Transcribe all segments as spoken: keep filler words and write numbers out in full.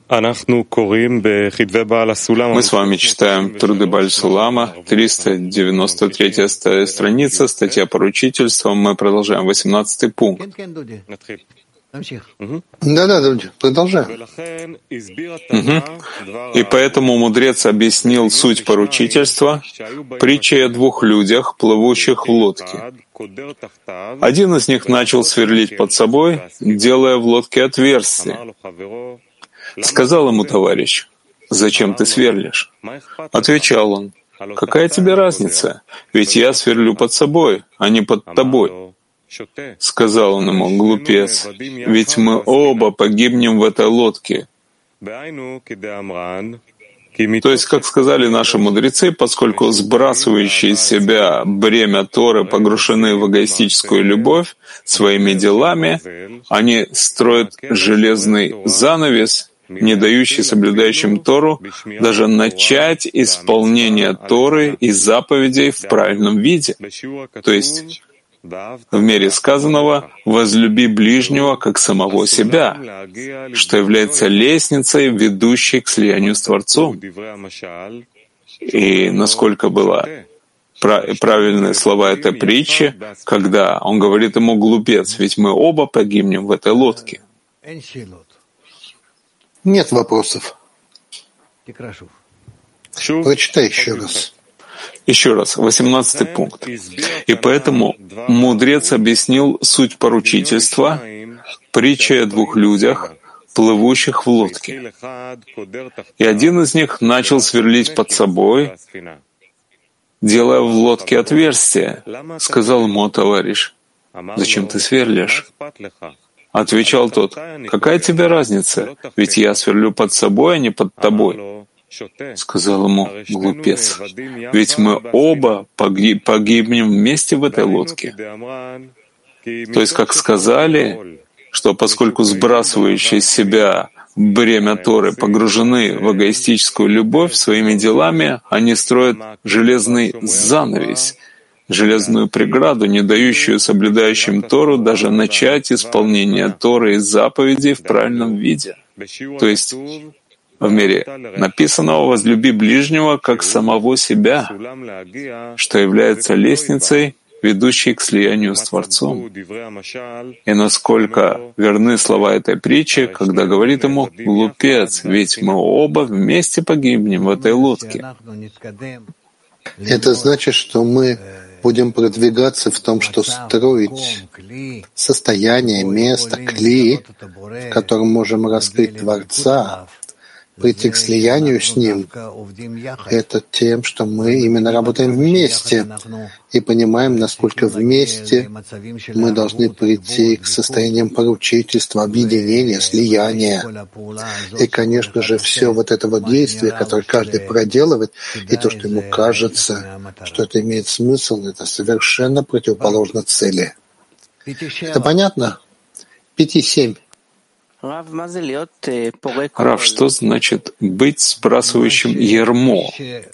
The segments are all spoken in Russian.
Мы с вами читаем труды Бааль-Сулама, триста девяносто третья страница, статья поручительства. Мы продолжаем восемнадцатый пункт. Да-да, Дуди, продолжаем. Угу. И поэтому мудрец объяснил суть поручительства притчей о двух людях, плывущих в лодке. Один из них начал сверлить под собой, делая в лодке отверстие. Сказал ему товарищ: «Зачем ты сверлишь?» Отвечал он: «Какая тебе разница? Ведь я сверлю под собой, а не под тобой». Сказал он ему: «Глупец, ведь мы оба погибнем в этой лодке». То есть, как сказали наши мудрецы, поскольку сбрасывающие с себя бремя Торы погружены в эгоистическую любовь своими делами, они строят железный занавес, не дающий соблюдающим Тору даже начать исполнение Торы и заповедей в правильном виде. То есть, в мере сказанного «возлюби ближнего, как самого себя», что является лестницей, ведущей к слиянию с Творцом. И насколько было правильные слова этой притчи, когда он говорит ему: «Глупец, ведь мы оба погибнем в этой лодке». Нет вопросов. Прочитай еще раз. Еще раз, восемнадцатый пункт. И поэтому мудрец объяснил суть поручительства притчей о двух людях, плывущих в лодке. И один из них начал сверлить под собой, делая в лодке отверстие. Сказал ему товарищ: «Зачем ты сверлишь?» Отвечал тот: «Какая тебе разница? Ведь я сверлю под собой, а не под тобой». Сказал ему: «Глупец, ведь мы оба погиб, погибнем вместе в этой лодке». То есть, как сказали, что поскольку сбрасывающие с себя бремя Торы погружены в эгоистическую любовь своими делами, они строят железный занавес, железную преграду, не дающую соблюдающим Тору даже начать исполнение Торы и заповедей в правильном виде. То есть, в мире написанного «возлюби ближнего, как самого себя», что является лестницей, ведущей к слиянию с Творцом. И насколько верны слова этой притчи, когда говорит ему: «Глупец, ведь мы оба вместе погибнем в этой лодке». Это значит, что мы будем продвигаться в том, что строить состояние, место, кли, в котором можем раскрыть Творца, прийти к слиянию с Ним, это тем, что мы именно работаем вместе и понимаем, насколько вместе мы должны прийти к состояниям поручительства, объединения, слияния. И, конечно же, все вот это вот действие, которое каждый проделывает, и то, что ему кажется, что это имеет смысл, это совершенно противоположно цели. Это понятно? Пяти семь. Рав, что значит быть сбрасывающим ярмо?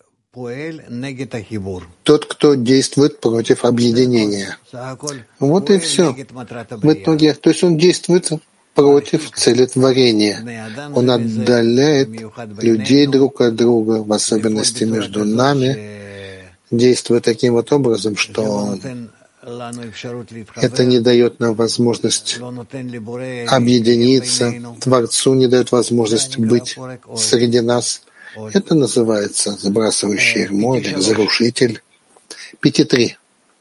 Тот, кто действует против объединения. Вот и все. В итоге, то есть он действует против целетворения. Он отдаляет людей друг от друга, в особенности между нами, действуя таким вот образом, что это не дает нам возможность объединиться, Творцу не дает возможность быть среди нас. Это называется сбрасывающий ярмо или разрушитель. Пяти три.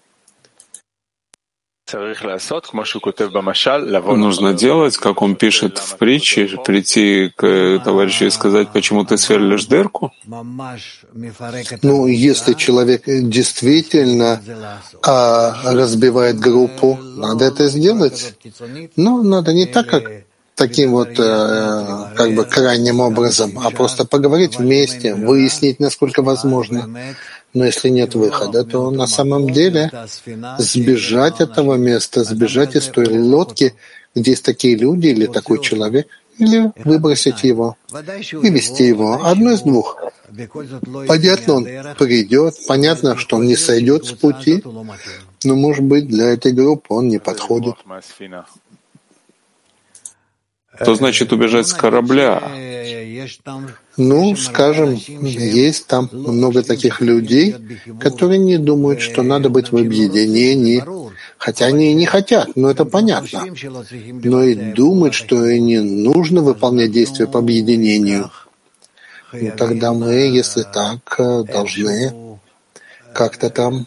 Нужно делать, как он пишет в притче, прийти к товарищу и сказать: «Почему ты сверлишь дырку?» Ну, если человек действительно а, разбивает группу, надо это сделать. Но надо не так, как таким вот э, как бы крайним образом, а просто поговорить вместе, выяснить, насколько возможно. Но если нет выхода, то на самом деле сбежать от этого места, сбежать из той лодки, где есть такие люди или такой человек, или выбросить его, вывести его. Одно из двух. Понятно, он придет, понятно, что он не сойдет с пути, но, может быть, для этой группы он не подходит. Что значит убежать с корабля? Ну, скажем, есть там много таких людей, которые не думают, что надо быть в объединении, хотя они и не хотят, но это понятно. Но и думают, что и не нужно выполнять действия по объединению. Ну, тогда мы, если так, должны как-то там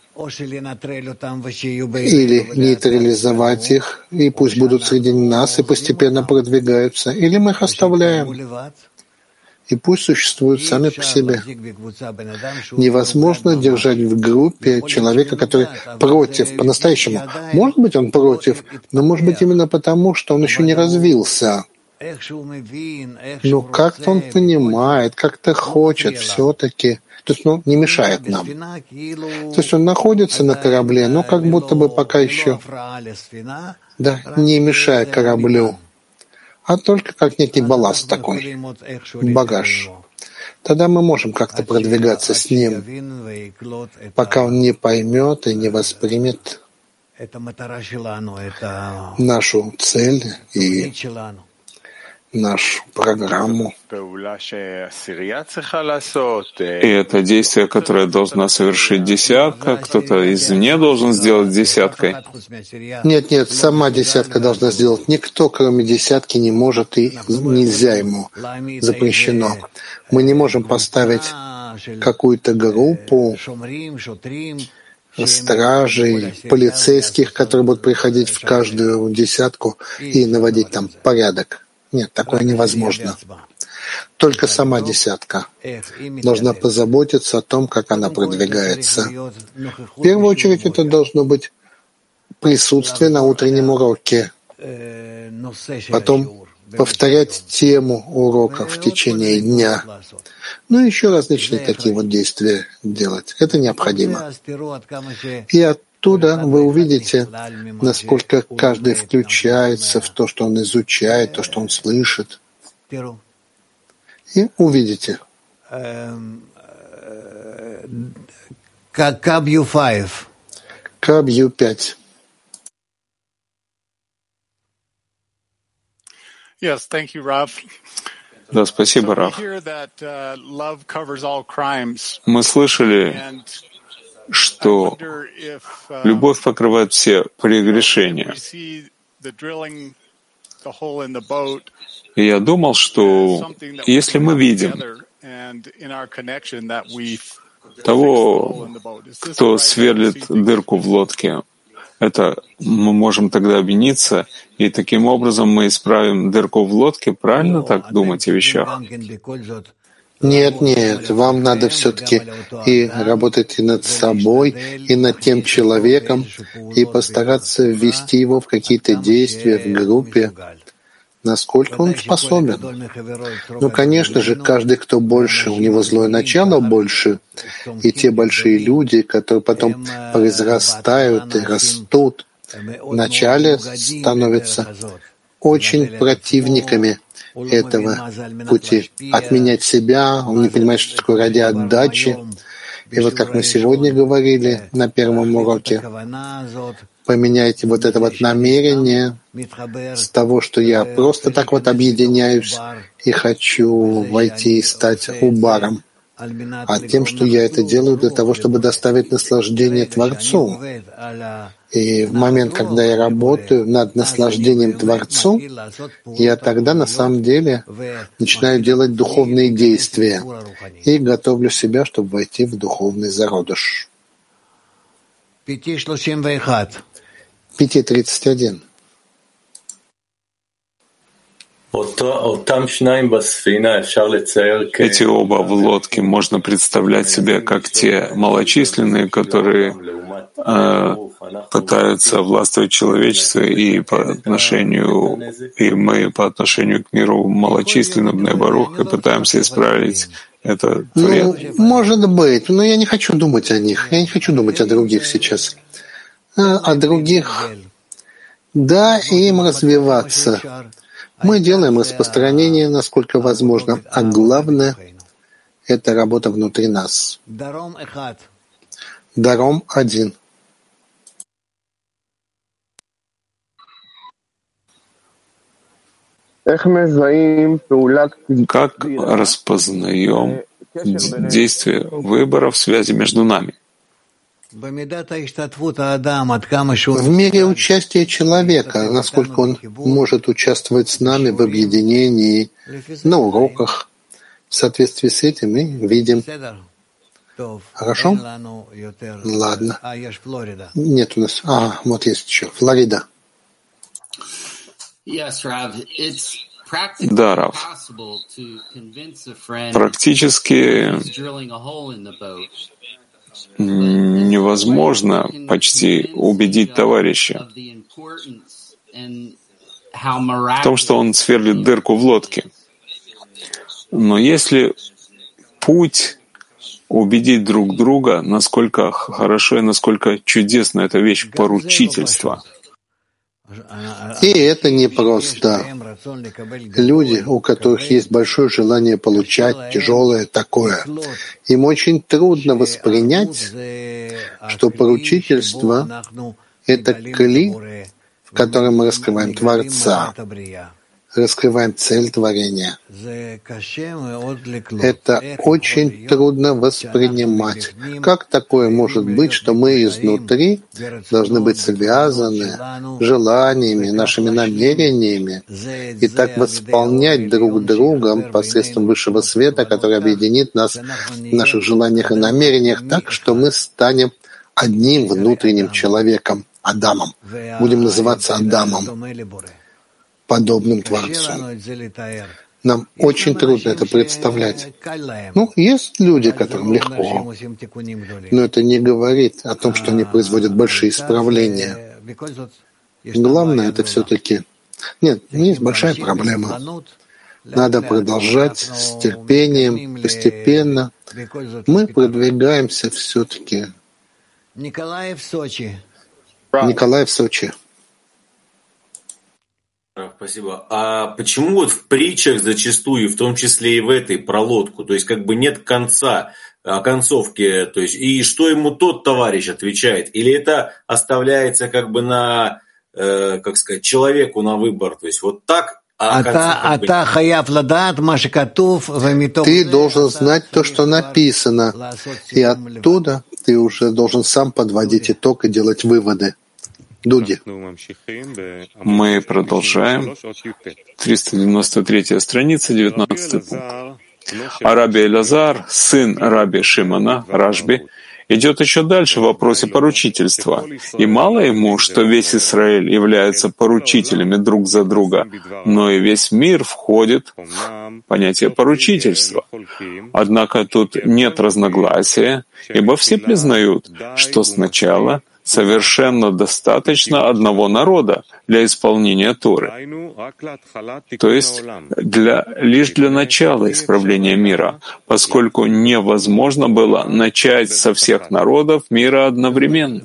или нейтрализовать их, и пусть будут среди нас и постепенно продвигаются, или мы их оставляем, и пусть существуют сами по себе. Невозможно держать в группе человека, который против, по-настоящему. Может быть, он против, но может быть именно потому, что он еще не развился. Но как-то он понимает, как-то хочет все-таки. То есть, ну, не мешает нам. То есть он находится на корабле, но как будто бы пока еще, да, не мешая кораблю, а только как некий балласт такой, багаж. Тогда мы можем как-то продвигаться с ним, пока он не поймет и не воспримет нашу цель и нашу программу. И это действие, которое должна совершить десятка, кто-то извне должен сделать десяткой. Нет, нет, сама десятка должна сделать. Никто, кроме десятки, не может и нельзя ему. Запрещено. Мы не можем поставить какую-то группу стражей, полицейских, которые будут приходить в каждую десятку и наводить там порядок. Нет, такое невозможно. Только сама десятка должна позаботиться о том, как она продвигается. В первую очередь это должно быть присутствие на утреннем уроке. Потом повторять тему урока в течение дня. Ну и еще различные такие вот действия делать. Это необходимо. И оттуда вы увидите, насколько каждый включается в то, что он изучает, то, что он слышит. И увидите. Каб-ю пять. Каб-ю пять. Yes, thank you, Rav. Да, спасибо, Рав. Мы слышали, что любовь покрывает все прегрешения. И я думал, что если мы видим того, кто сверлит дырку в лодке, это мы можем тогда объединиться, и таким образом мы исправим дырку в лодке. Правильно так думать о вещах? Нет, нет, вам надо все-таки и работать и над собой, и над тем человеком, и постараться ввести его в какие-то действия в группе, насколько он способен. Ну, конечно же, каждый, кто больше, у него злое начало больше, и те большие люди, которые потом произрастают и растут, вначале становятся очень противниками этого пути. Отменять себя, он не понимает, что такое ради отдачи. И вот как мы сегодня говорили на первом уроке, поменяйте вот это вот намерение с того, что я просто так вот объединяюсь и хочу войти и стать убаром, а тем, что я это делаю для того, чтобы доставить наслаждение Творцу. И в момент, когда я работаю над наслаждением Творцу, я тогда на самом деле начинаю делать духовные действия и готовлю себя, чтобы войти в духовный зародыш. пять тридцать один. Эти оба в лодке можно представлять себе как те малочисленные, которые э, пытаются властвовать человечеству, и по отношению, и мы по отношению к миру малочисленным, Бней-Барух, и пытаемся исправить это. Ну, может быть, но я не хочу думать о них, я не хочу думать о других сейчас. А, о других, да, им развиваться. Мы делаем распространение, насколько возможно, а главное — это работа внутри нас. Даром один. Как распознаем действие выбора в связи между нами? В мере участия человека, насколько он может участвовать с нами в объединении, на уроках, в соответствии с этим мы видим. Хорошо? Ладно. Нет у нас. А, вот есть еще. Флорида. Да, Рав. Практически невозможно почти убедить товарища в том, что он сверлит дырку в лодке. Но если путь убедить друг друга, насколько хорошо и насколько чудесна эта вещь поручительства. И это непросто. Люди, у которых есть большое желание получать тяжелое такое, им очень трудно воспринять, что поручительство — это кли, в котором мы раскрываем Творца, раскрываем цель творения. Это очень трудно воспринимать. Как такое может быть, что мы изнутри должны быть связаны желаниями, нашими намерениями и так восполнять друг друга посредством высшего света, который объединит нас в наших желаниях и намерениях так, что мы станем одним внутренним человеком, Адамом. Будем называться Адамом, подобным Творцу. Нам очень трудно это представлять. Ну, есть люди, которым легко, но это не говорит о том, что они производят большие исправления. Главное — это все-таки... Нет, есть большая проблема. Надо продолжать с терпением, постепенно. Мы продвигаемся все-таки. Николай в Сочи. Николай в Сочи. Спасибо. А почему вот в притчах зачастую, в том числе и в этой, про лодку, то есть как бы нет конца, концовки, то есть и что ему тот товарищ отвечает? Или это оставляется как бы на, э, как сказать, человеку на выбор? То есть вот так, а конца как бы... Ты должен знать то, что написано, и оттуда ты уже должен сам подводить итог и делать выводы. Дуди. Мы продолжаем. триста девяносто третья страница, девятнадцатый пункт. А Раби Элазар, сын Раби Шимона, Рашби, идет еще дальше в вопросе поручительства. И мало ему, что весь Израиль является поручителями друг за друга, но и весь мир входит в понятие поручительства. Однако тут нет разногласия, ибо все признают, что сначала совершенно достаточно одного народа для исполнения Торы, то есть для, лишь для начала исправления мира, поскольку невозможно было начать со всех народов мира одновременно.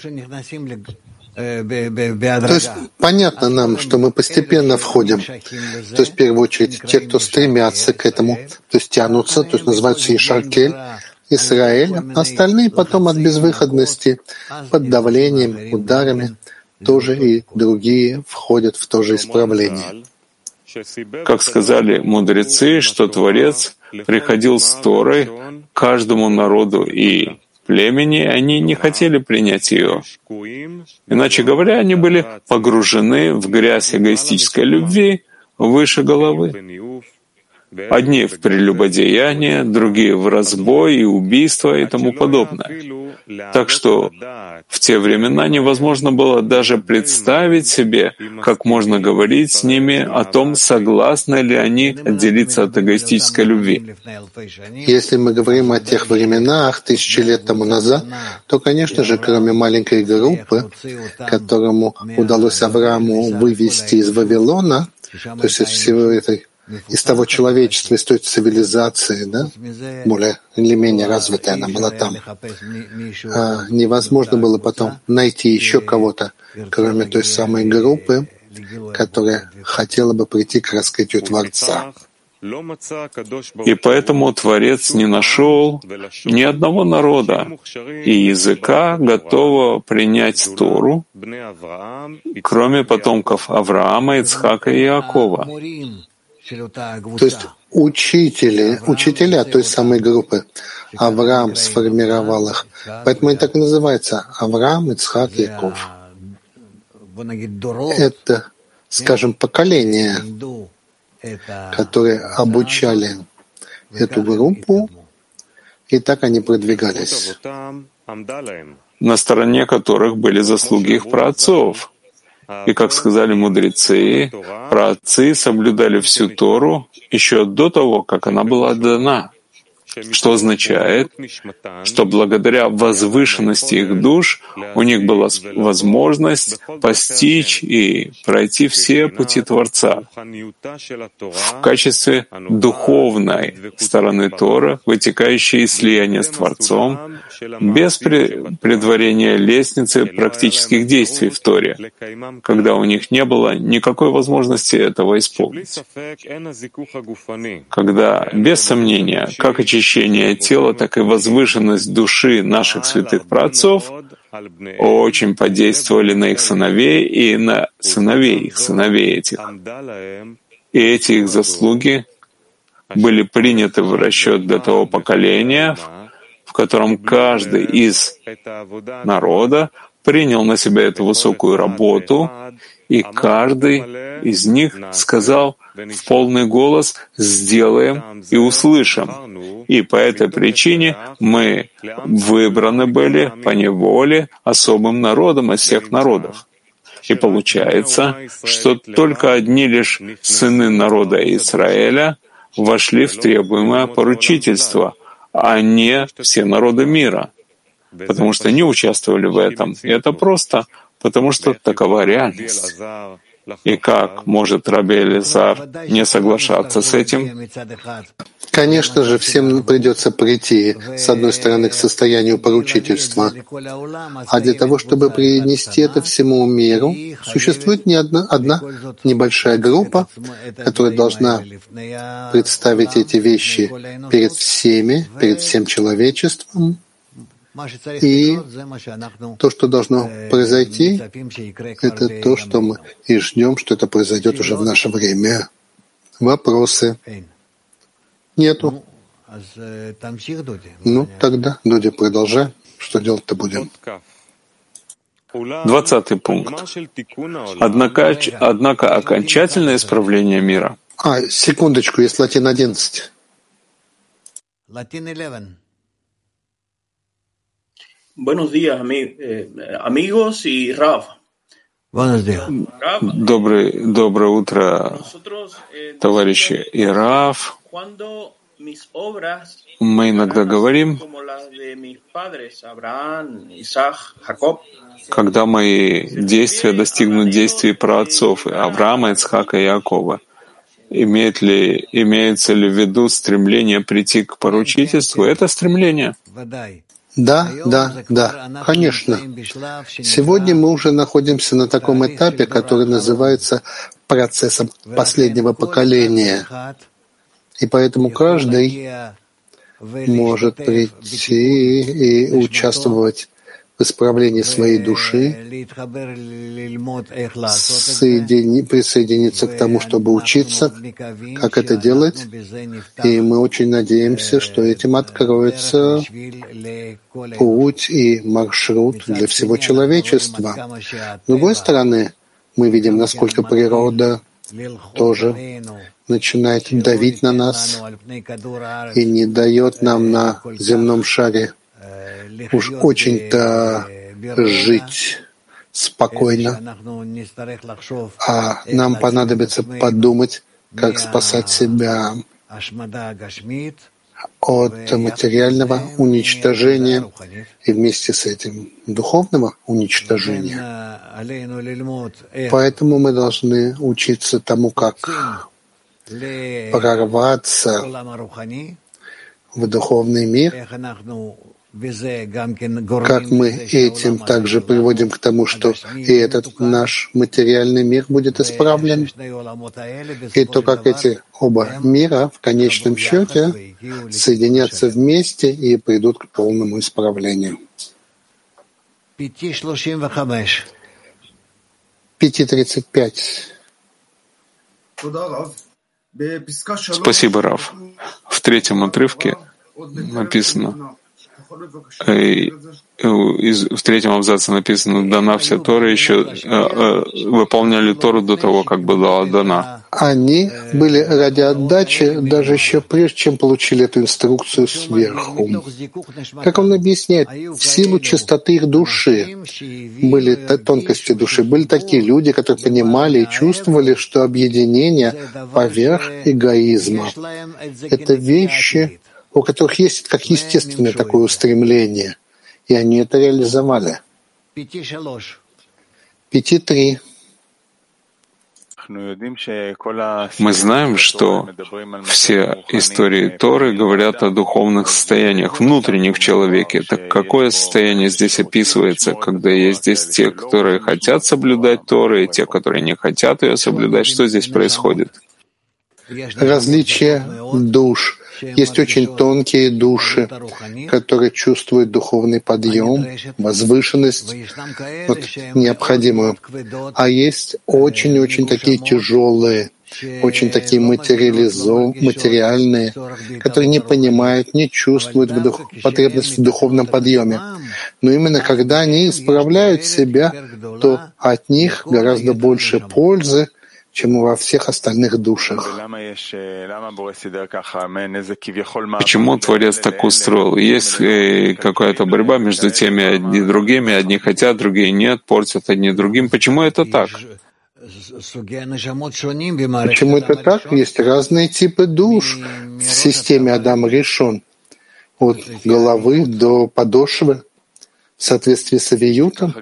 То есть понятно нам, что мы постепенно входим. То есть в первую очередь те, кто стремятся к этому, то есть тянутся, то есть называются Ишаркель, Израиль, остальные потом от безвыходности, под давлением, ударами, тоже и другие входят в то же исправление. Как сказали мудрецы, что Творец приходил с Торой каждому народу и племени, они не хотели принять ее. Иначе говоря, они были погружены в грязь эгоистической любви выше головы. Одни в прелюбодеяние, другие в разбой и убийство и тому подобное. Так что в те времена невозможно было даже представить себе, как можно говорить с ними о том, согласны ли они отделиться от эгоистической любви. Если мы говорим о тех временах, тысячи лет тому назад, то, конечно же, кроме маленькой группы, которому удалось Аврааму вывести из Вавилона, то есть из всего этой из того человечества, из той цивилизации, да, более или менее развитая она была там, а невозможно было потом найти еще кого-то, кроме той самой группы, которая хотела бы прийти к раскрытию Творца. И поэтому Творец не нашел ни одного народа и языка, готового принять Тору, кроме потомков Авраама, Ицхака и Иакова. То есть учители, учителя той самой группы. Авраам сформировал их. Поэтому они так и называются. Авраам, Ицхак, Иаков. Это, скажем, поколение, которые обучали эту группу, и так они продвигались. На стороне которых были заслуги их праотцов. И, как сказали мудрецы, праотцы соблюдали всю Тору еще до того, как она была дана. Что означает, что благодаря возвышенности их душ у них была возможность постичь и пройти все пути Творца. В качестве духовной стороны Торы, вытекающей из слияния с Творцом, без предварения лестницы практических действий в Торе, когда у них не было никакой возможности этого исполнить. Когда, без сомнения, как очищение очищение тела, так и возвышенность души наших святых праотцов очень подействовали на их сыновей и на сыновей их, сыновей этих. И эти их заслуги были приняты в расчет для того поколения, в котором каждый из народа принял на себя эту высокую работу, и каждый из них сказал в полный голос «сделаем и услышим». И по этой причине мы выбраны были по неволе особым народом из всех народов. И получается, что только одни лишь сыны народа Израиля вошли в требуемое поручительство, а не все народы мира, потому что не участвовали в этом. И это просто потому, что такова реальность. И как может Раби Элиэзар не соглашаться с этим? Конечно же, всем придется прийти, с одной стороны, к состоянию поручительства, а для того, чтобы принести это всему миру, существует не одна, одна небольшая группа, которая должна представить эти вещи перед всеми, перед всем человечеством. И то, что должно произойти, это то, что мы и ждем, что это произойдет уже в наше время. Вопросы? Нету. Ну, тогда, Дудя, продолжай. Что делать-то будем? Двадцатый пункт. Однако, однако окончательное исправление мира. А, секундочку, есть латин одиннадцать. Buenos días, ami- eh, amigos y Rav. Добрый, доброе утро, товарищи и Рав. Мы иногда говорим, когда мои действия достигнут действий праотцов Авраама, Ицхака и Иакова, имеет ли, имеется ли в виду стремление прийти к поручительству? Это стремление. Да, да, да, конечно. Сегодня мы уже находимся на таком этапе, который называется процессом последнего поколения. И поэтому каждый может прийти и участвовать в исправлении своей души, соедини, присоединиться к тому, чтобы учиться, как это делать. И мы очень надеемся, что этим откроется путь и маршрут для всего человечества. С другой стороны, мы видим, насколько природа тоже начинает давить на нас и не дает нам на земном шаре уж очень-то жить спокойно, а нам понадобится подумать, как спасать себя от материального уничтожения и вместе с этим духовного уничтожения. Поэтому мы должны учиться тому, как прорваться в духовный мир как мы этим также приводим к тому, что и этот наш материальный мир будет исправлен, и то, как эти оба мира в конечном счете соединятся вместе и придут к полному исправлению. пять тридцать пять. Спасибо, Рав. В третьем отрывке написано, в третьем абзаце написано, дана вся Тора, еще выполняли Тору до того, как была дана. Они были ради отдачи даже еще прежде, чем получили эту инструкцию сверху. Как он объясняет, в силу чистоты их души, были тонкости души, были такие люди, которые понимали и чувствовали, что объединение поверх эгоизма — это вещи, у которых есть как естественное такое устремление, и они это реализовали. Пяти три. Мы знаем, что все истории Торы говорят о духовных состояниях внутренних в человеке. Так какое состояние здесь описывается, когда есть здесь те, которые хотят соблюдать Тору, и те, которые не хотят ее соблюдать? Что здесь происходит? Различие душ. Есть очень тонкие души, которые чувствуют духовный подъем, возвышенность, вот, необходимую. А есть очень-очень такие тяжелые, очень такие материальные, которые не понимают, не чувствуют в дух, потребность в духовном подъеме. Но именно когда они исправляют себя, то от них гораздо больше пользы, чем во всех остальных душах. Почему Творец так устроил? Есть э, какая-то борьба между теми и другими, одни хотят, другие нет, портят одни другим. Почему это так? Почему это так? Есть разные типы душ в системе Адам Ришон, от головы до подошвы, в соответствии с авиютом.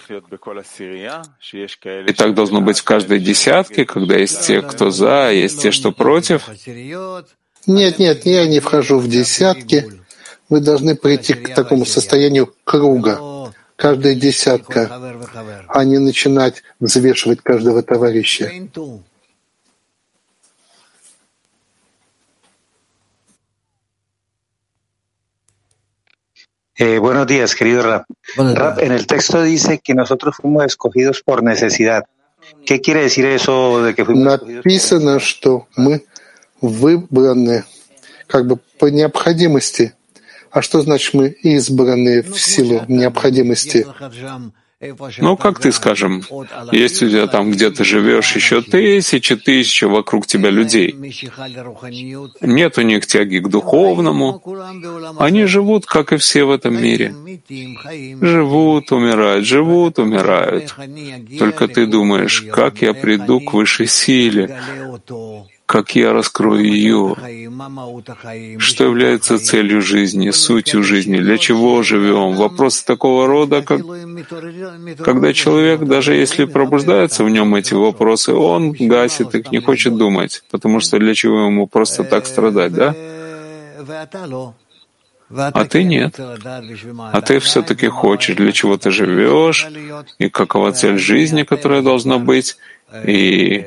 И так должно быть в каждой десятке, когда есть те, кто за, а есть те, что против? Нет, нет, я не вхожу в десятки. Вы должны прийти к такому состоянию круга, каждая десятка, а не начинать взвешивать каждого товарища. Eh, buenos días, querido Rab. Rab, en el texto dice que nosotros fuimos escogidos por necesidad. ¿Qué quiere decir eso de que fuimos escogidos? Написано, что мы выбраны как бы по необходимости. А что значит мы избраны в силу необходимости? Ну, как ты, скажем, есть у тебя там, где ты живешь, еще тысячи, тысячи вокруг тебя людей. Нет у них тяги к духовному. Они живут, как и все в этом мире. Живут, умирают, живут, умирают. Только ты думаешь, как я приду к высшей силе, как я раскрою ее, что является целью жизни, сутью жизни, для чего живем. Вопросы такого рода, как, когда человек, даже если пробуждаются в нем эти вопросы, он гасит их, не хочет думать, потому что для чего ему просто так страдать, да? А ты нет. А ты все-таки хочешь, для чего ты живешь, и какова цель жизни, которая должна быть, и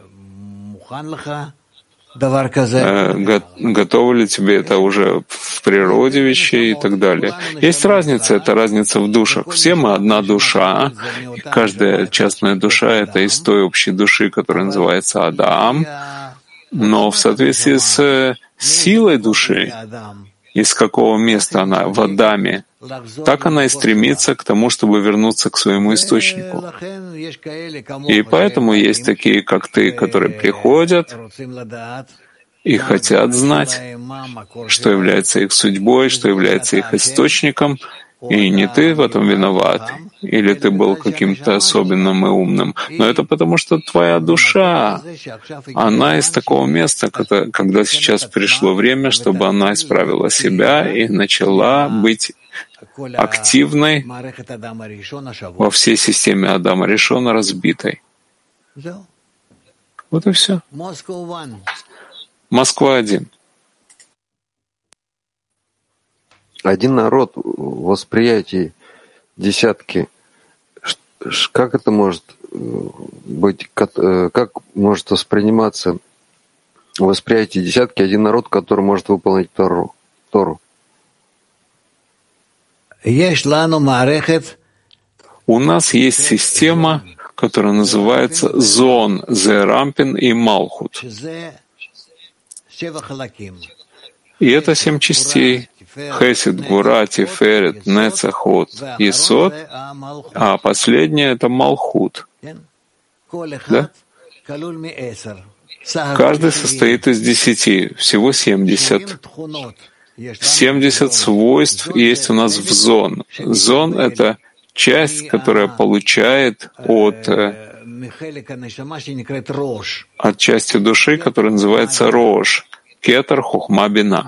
готово ли тебе это уже в природе вещей и так далее. Есть разница, это разница в душах. Все мы одна душа, и каждая частная душа — это из той общей души, которая называется Адам, но в соответствии с силой души, из какого места она в Адаме, так она и стремится к тому, чтобы вернуться к своему источнику. И поэтому есть такие, как ты, которые приходят и хотят знать, что является их судьбой, что является их источником, и не ты в этом виноват, или ты был каким-то особенным и умным, но это потому, что твоя душа, она из такого места, когда, когда сейчас пришло время, чтобы она исправила себя и начала быть активной во всей системе Адама Ришона, разбитой. Вот и все. Москва один. один народ в восприятии десятки, как это может быть, как может восприниматься в восприятии десятки один народ, который может выполнить Тору? Тору? У нас есть система, которая называется Зон, Зерампин и Малхут. И это семь частей. Хесед, Гвура, Тиферет, Нецах, От, Есод, а последнее — это Малхут. Да? Каждый состоит из десяти, всего семьдесят. семьдесят свойств есть у нас в зон. Зон — это часть, которая получает от, от части души, которая называется Рош, Кетер, Хохма, Бина.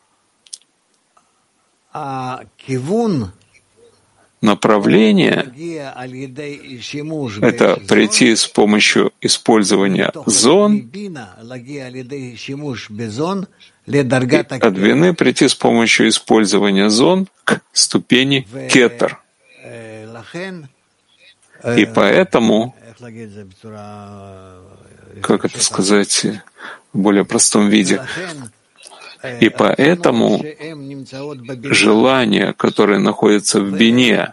Направление — это прийти с помощью использования зон, и от Бины прийти с помощью использования зон к ступени Кетер. И поэтому, как это сказать в более простом виде, и поэтому желания, которые находятся в Бине,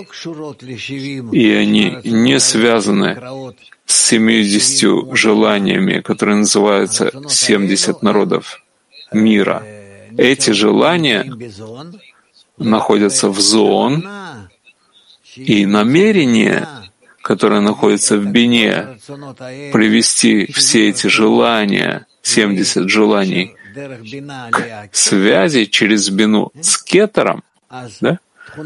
и они не связаны с семьюдесятью желаниями, которые называются семьдесят народов мира, эти желания находятся в зон, и намерение, которое находится в Бине, привести все эти желания, семьдесят желаний, к связи через Бину с Кетером, да?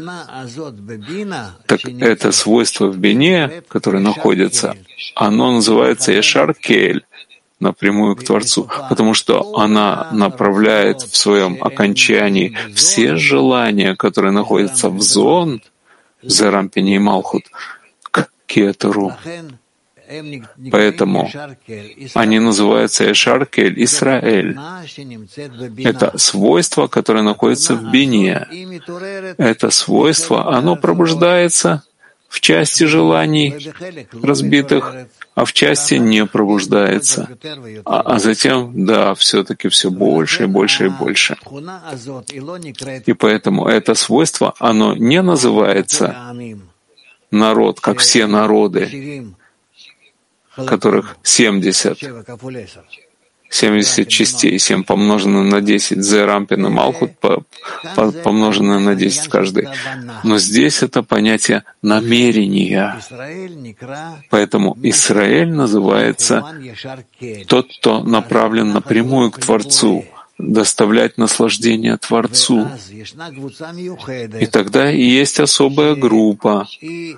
Так это свойство в Бине, которое находится, оно называется Эшар Кель, напрямую к Творцу, потому что она направляет в своем окончании все желания, которые находятся в зон, в Зерампине и Малхут, к Кетеру. Поэтому они называются Эшар Кель, Исраэль. Это свойство, которое находится в Бине. Это свойство, оно пробуждается в части желаний разбитых, а в части не пробуждается. А, а затем, да, все-таки все больше и больше и больше. И поэтому это свойство, оно не называется народ, как все народы, которых семьдесят, семьдесят частей, семь помноженное на десять, Зерампин и Малхут помноженное на десять каждый. Но здесь это понятие намерения. Поэтому Исраэль называется тот, кто направлен напрямую к Творцу, доставлять наслаждение Творцу. И тогда и есть особая группа,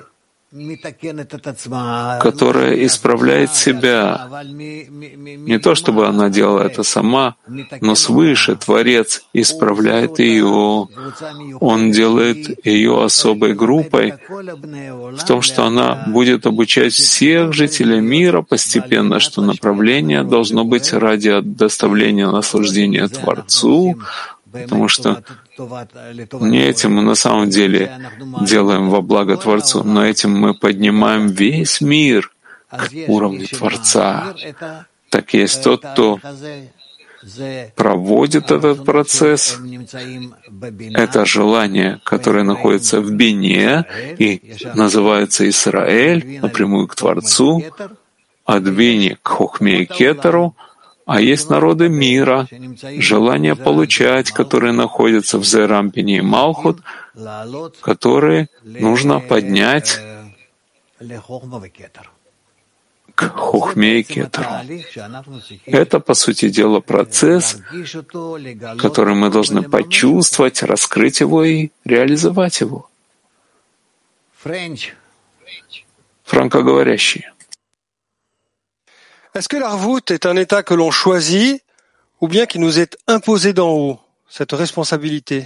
которая исправляет себя. Не то, чтобы она делала это сама, но свыше Творец исправляет ее. Он делает ее особой группой в том, что она будет обучать всех жителей мира постепенно, что направление должно быть ради доставления наслаждения Творцу, потому что не этим мы на самом деле делаем во благо Творцу, но этим мы поднимаем весь мир к уровню Творца. Так есть тот, кто проводит этот процесс. Это желание, которое находится в Бине и называется Исраэль, напрямую к Творцу, от Бини к Хохме и Кетеру. А есть народы мира, желания получать, которые находятся в Зерампине и Малхут, которые нужно поднять к Хохме и Кетеру. Это, по сути дела, процесс, который мы должны почувствовать, раскрыть его и реализовать его. Франкоговорящий. Est-ce que l'Arvut est un état que l'on choisit ou bien qui nous est imposé d'en haut, cette responsabilité?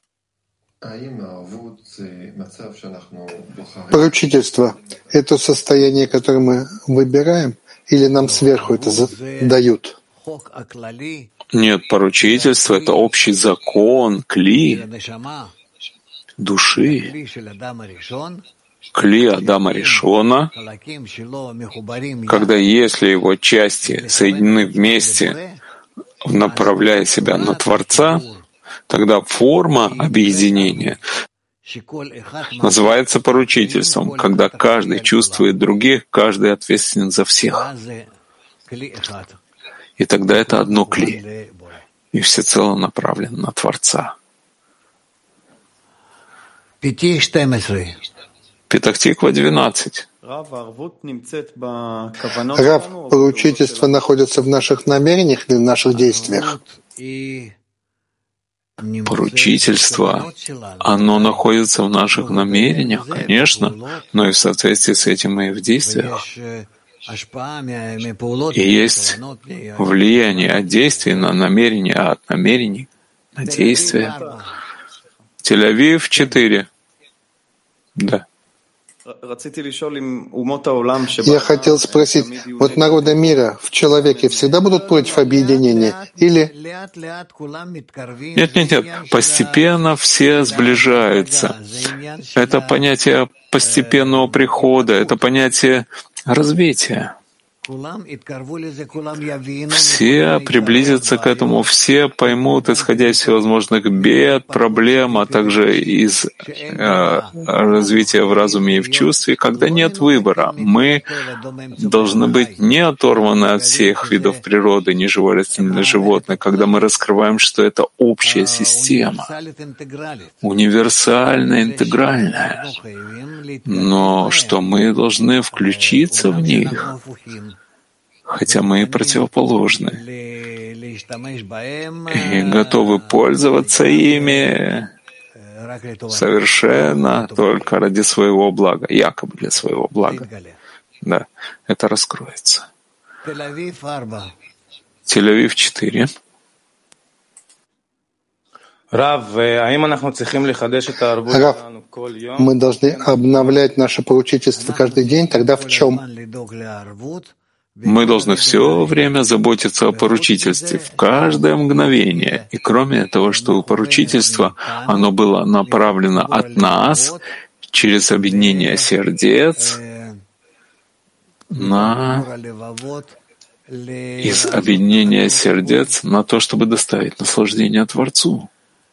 Поручительство — это состояние, которое мы выбираем, или нам сверху это дают? Нет, поручительство — это общий закон, кли души, кли Адама Ришона, когда если его части соединены вместе, направляя себя на Творца, тогда форма объединения называется поручительством, когда каждый чувствует других, каждый ответственен за всех. И тогда это одно кли, и всецело направлен на Творца. Петах Тиква двенадцать. Рав, поручительство находится в наших намерениях или в наших действиях? Поручительство, оно находится в наших намерениях, конечно, но и в соответствии с этим и в действиях. И есть влияние от действий на намерения, а от намерений на действия. Тель-Авив четыре. Да. Я хотел спросить, вот народы мира в человеке всегда будут против объединения? Или... Нет, нет, нет. Постепенно все сближаются. Это понятие постепенного прихода, это понятие развития. Все приблизятся к этому, все поймут, исходя из всевозможных бед, проблем, а также из э, развития в разуме и в чувстве, когда нет выбора. Мы должны быть не оторваны от всех видов природы, ни живой, растительной, животной, когда мы раскрываем, что это общая система, универсальная, интегральная, но что мы должны включиться в них, хотя мы и противоположны, и готовы пользоваться ими совершенно только ради своего блага, якобы для своего блага. Да, это раскроется. Тель-Авив четыре. Рав, мы должны обновлять наше поручительство каждый день, тогда в чем? Мы должны все время заботиться о поручительстве, в каждое мгновение. И кроме того, что поручительство, оно было направлено от нас через объединение сердец на... из объединения сердец на то, чтобы доставить наслаждение Творцу.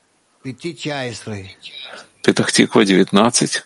Петах Тиква девятнадцать.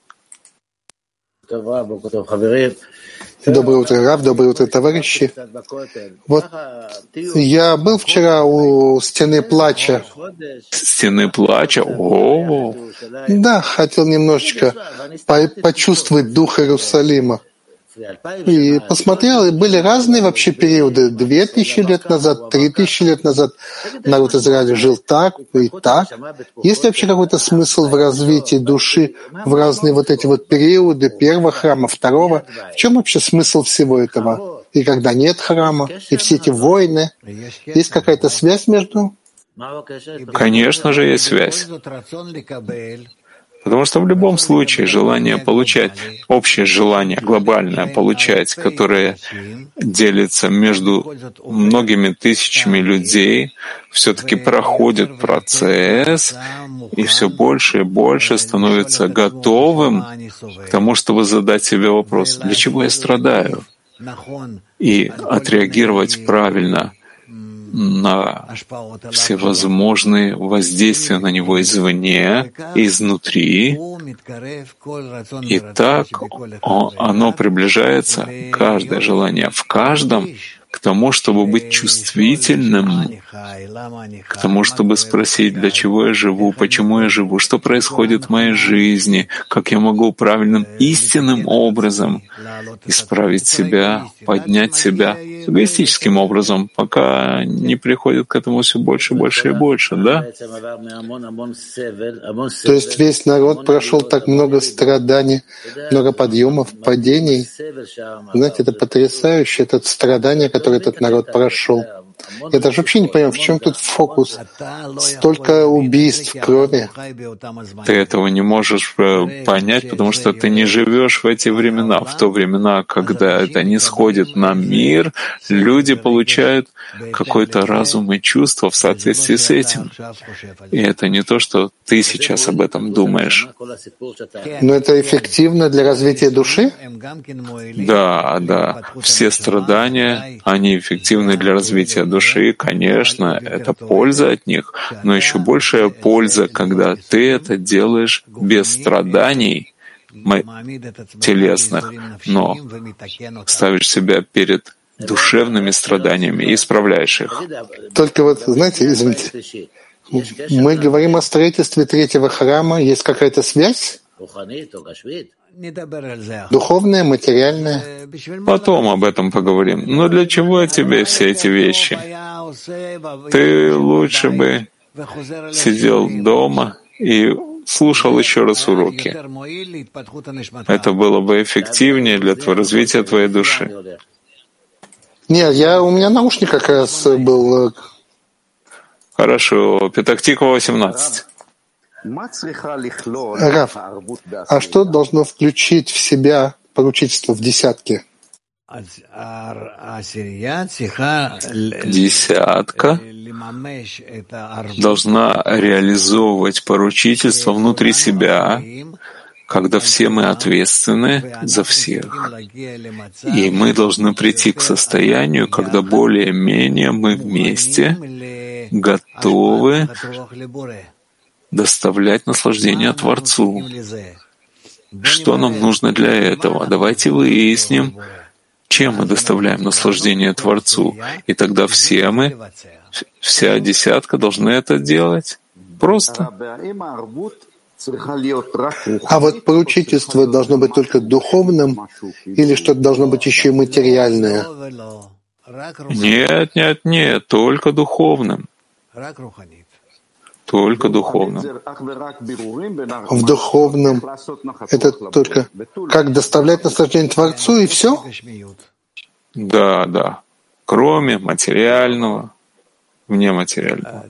Доброе утро, Рав, доброе утро, товарищи. Вот я был вчера у стены плача. Стены плача? О, да, хотел немножечко по почувствовать дух Иерусалима. И посмотрел, и были разные вообще периоды. Две тысячи лет назад, три тысячи лет назад народ Израиля жил так и так. Есть ли вообще какой-то смысл в развитии души в разные вот эти вот периоды первого храма, второго? В чем вообще смысл всего этого? И когда нет храма, и все эти войны, есть какая-то связь между? Конечно же, есть связь. Потому что в любом случае желание получать, общее желание глобальное получать, которое делится между многими тысячами людей, все-таки проходит процесс и все больше и больше становится готовым к тому, чтобы задать себе вопрос, для чего я страдаю, и отреагировать правильно на всевозможные воздействия на него извне, изнутри, и так оно приближается, каждое желание в каждом, к тому, чтобы быть чувствительным, к тому, чтобы спросить, для чего я живу, почему я живу, что происходит в моей жизни, как я могу правильным, истинным образом исправить себя, поднять себя эгоистическим образом, пока не приходит к этому все больше, больше и больше, да? То есть весь народ прошел так много страданий, много подъемов, падений. Знаете, это потрясающе, это страдание, которое этот народ прошел. Я даже вообще не понимаю, в чем тут фокус. Столько убийств, крови. Ты этого не можешь понять, потому что ты не живешь в эти времена. В то времена, когда это не сходит на мир, люди получают какой-то разум и чувство в соответствии с этим. И это не то, что ты сейчас об этом думаешь. Но это эффективно для развития души? Да, да. Все страдания, они эффективны для развития души, конечно, это польза от них, но еще большая польза, когда ты это делаешь без страданий телесных, но ставишь себя перед душевными страданиями и исправляешь их. Только вот, знаете, извините, мы говорим о строительстве третьего храма, есть какая-то связь? Духовная, материальная? Потом об этом поговорим. Но для чего тебе все эти вещи? Ты лучше бы сидел дома и слушал еще раз уроки. Это было бы эффективнее для твоего развития твоей души. Нет, я, у меня наушник как раз был. Хорошо. Петахтиква, восемнадцать. Рав, а что должно включить в себя поручительство в десятке? Десятка должна реализовывать поручительство внутри себя, когда все мы ответственны за всех. И мы должны прийти к состоянию, когда более-менее мы вместе готовы доставлять наслаждение Творцу. Что нам нужно для этого? Давайте выясним, чем мы доставляем наслаждение Творцу. И тогда все мы, вся десятка должны это делать. Просто. А вот поручительство должно быть только духовным или что-то должно быть еще и материальное? Нет, нет, нет, только духовным. Только духовным. В духовном это только как доставлять наслаждение Творцу и все? Да, да. Кроме материального, вне материального.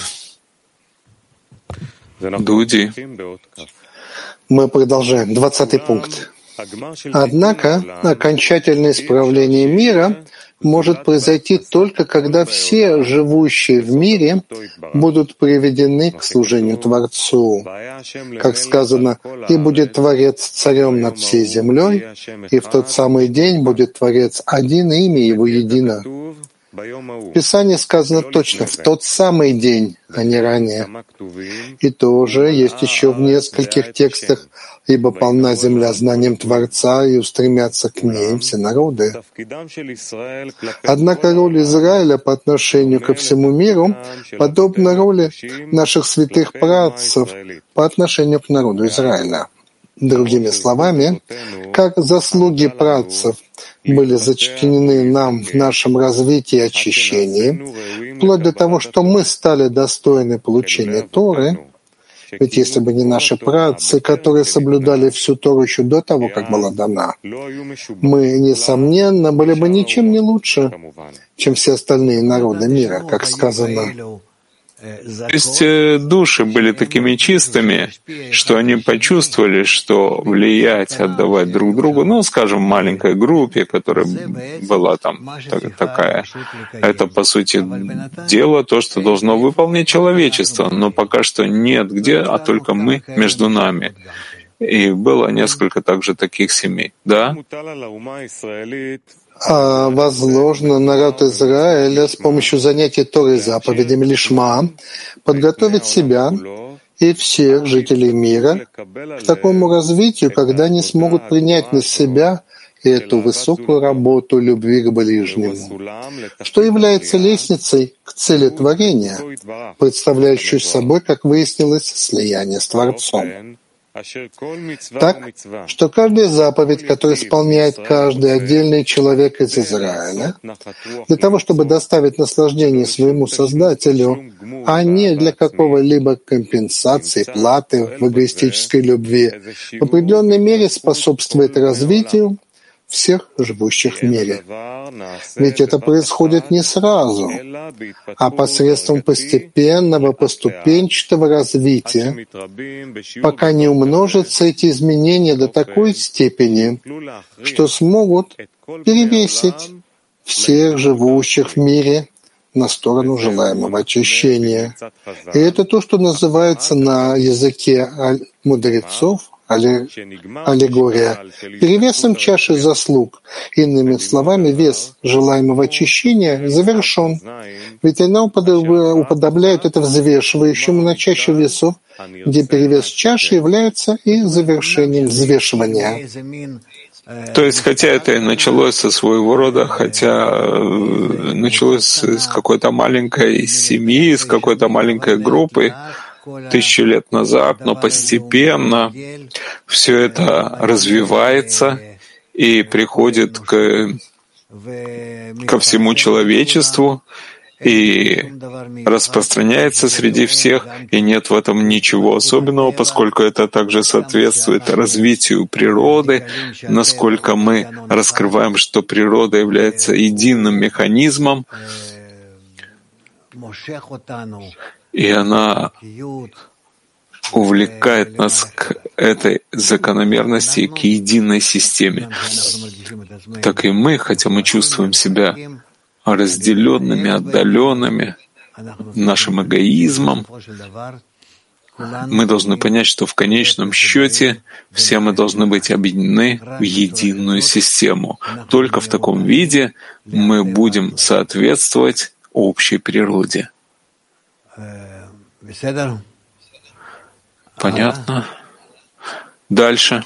Дуди. Мы продолжаем. Двадцатый пункт. Однако окончательное исправление мира может произойти только когда все живущие в мире будут приведены к служению Творцу. Как сказано, «И будет Творец царем над всей землей, и в тот самый день будет Творец один, и имя Его едино». В Писании сказано точно «в тот самый день», а не ранее. И тоже есть еще в нескольких текстах «Ибо полна земля знанием Творца, и устремятся к ней все народы». Однако роль Израиля по отношению ко всему миру подобна роли наших святых праотцев по отношению к народу Израиля. Другими словами, как заслуги праотцев были зачтены нам в нашем развитии и очищении, вплоть до того, что мы стали достойны получения Торы, ведь если бы не наши праотцы, которые соблюдали всю Тору еще до того, как была дана, мы, несомненно, были бы ничем не лучше, чем все остальные народы мира, как сказано. То есть души были такими чистыми, что они почувствовали, что влиять, отдавать друг другу, ну, скажем, маленькой группе, которая была там так, такая, это, по сути дела, то, что должно выполнить человечество, но пока что нет где, а только мы между нами. И было несколько также таких семей, да? А возложено на народ Израиля с помощью занятий Торой заповедями Лишма подготовить себя и всех жителей мира к такому развитию, когда они смогут принять на себя эту высокую работу любви к ближнему, что является лестницей к цели творения, представляющей собой, как выяснилось, слияние с Творцом. Так, что каждая заповедь, которую исполняет каждый отдельный человек из Израиля, для того, чтобы доставить наслаждение своему Создателю, а не для какого-либо компенсации, платы в эгоистической любви, в определенной мере способствует развитию всех живущих в мире. Ведь это происходит не сразу, а посредством постепенного, поступенчатого развития, пока не умножатся эти изменения до такой степени, что смогут перевесить всех живущих в мире на сторону желаемого очищения. И это то, что называется на языке мудрецов аллегория, перевесом чаши заслуг. Иными словами, вес желаемого очищения завершен, ведь она уподобляет это взвешивающему на чашу весов, где перевес чаши является и завершением взвешивания. То есть, хотя это и началось со своего рода, хотя началось с какой-то маленькой семьи, с какой-то маленькой группы, тысячи лет назад, но постепенно все это развивается и приходит к, ко всему человечеству и распространяется среди всех, и нет в этом ничего особенного, поскольку это также соответствует развитию природы, насколько мы раскрываем, что природа является единым механизмом, и она увлекает нас к этой закономерности, к единой системе. Так и мы, хотя мы чувствуем себя разделенными, отдаленными нашим эгоизмом, мы должны понять, что в конечном счете все мы должны быть объединены в единую систему. Только в таком виде мы будем соответствовать общей природе. Понятно? Дальше.